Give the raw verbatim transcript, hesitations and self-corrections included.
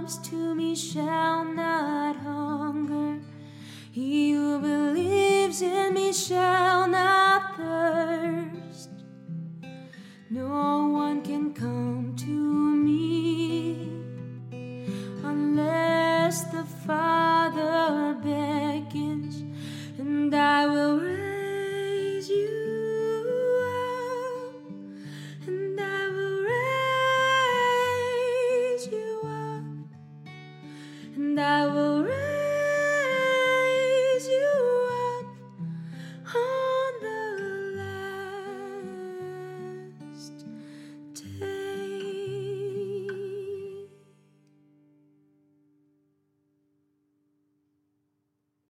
comes to me shall not hunger. He who believes in me shall